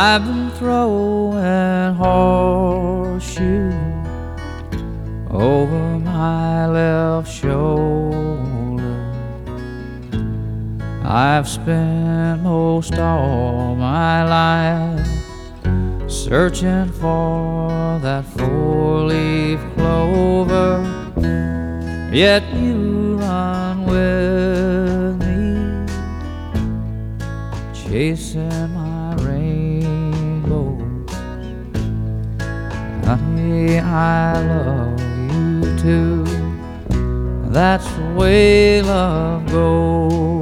I've been throwing horseshoes over my left shoulder. I've spent most all my life searching for that four-leaf clover, yet you run with me, chasing my rainbows. Honey, I love you too. That's the way love goes.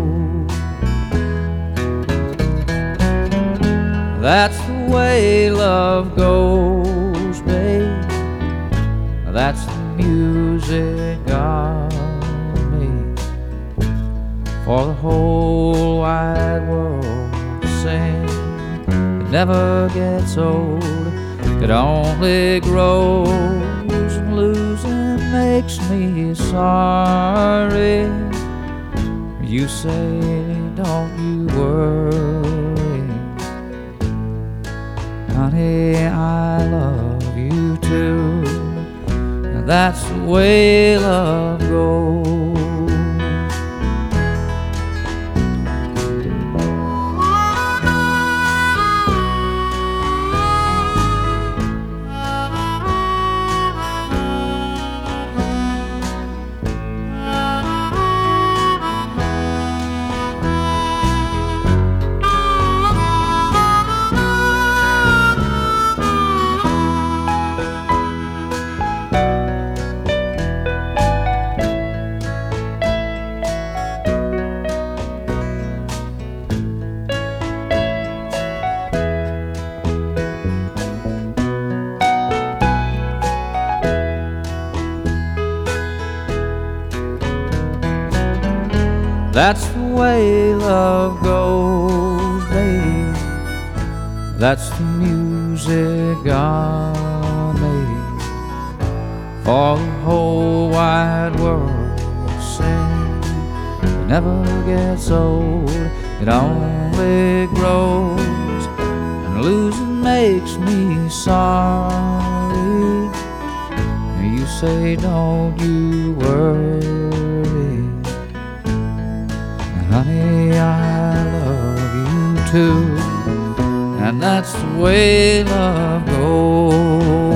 That's the way love goes, babe. That's the music God made for the whole wide world to sing. It never gets old, it only grows, and losing makes me sorry. You say, don't you worry, honey, I love you too. And that's the way love goes. That's the way love goes, babe. That's the music God made for the whole wide world to sing. It never gets old, it only grows, and losing makes me sorry. You say, don't you worry, honey, I love you too. And that's the way love goes.